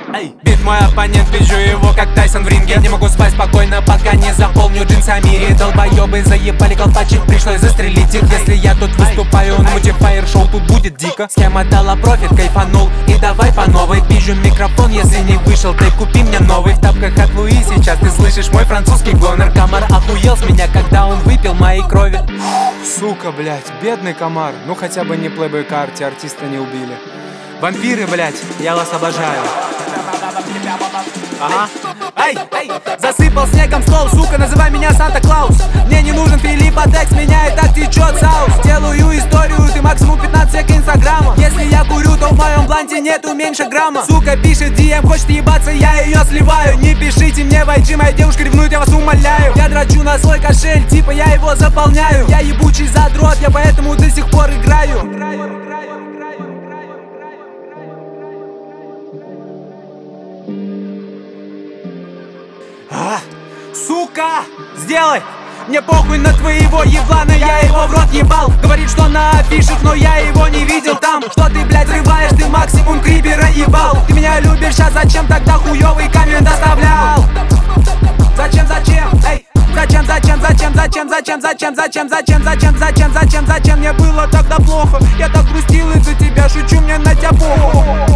Эй, бит мой оппонент, вижу его как Тайсон в ринге. Не могу спать спокойно, пока не заполню джинсами. Долбоёбы заебали колпачек, пришлось застрелить их. Если я тут выступаю на мультифайр-шоу, тут будет дико. Схема дала профит, кайфанул и давай по новой. Пизжу микрофон, если не вышел, ты купи мне новый. В тапках от Луи, сейчас ты слышишь мой французский гонор. Комар охуел с меня, когда он выпил моей крови. Сука, блять, бедный комар. Ну хотя бы не Playboy Carti, артиста не убили. Вампиры, блять, я вас обожаю. Ага. Эй, эй, засыпал снегом стол, сука, называй меня Санта-Клаус. Мне не нужен Филиппа Декс, меня и так течет соус. Делаю историю, ты максимум 15 сек инстаграма. Если я курю, то в моем бланте нету меньше грамма. Сука пишет DM, хочет ебаться, я ее сливаю. Не пишите мне в IG, моя девушка ревнует, я вас умоляю. Я дрочу на свой кошель, типа я его заполняю. Я ебучий задрот, я поэтому до сих пор играю. Сука, сделай! Мне похуй на твоего еблана, я его в рот ебал. Говорит, что на афишах, но я его не видел там. Что ты, блядь, рываешь, ты максимум крипера ебал. Ты меня любишь, а зачем тогда хуёвый коммент оставлял? Зачем, эй? Зачем мне было тогда плохо? Я так грустил из-за тебя, шучу, мне на тебя похуй.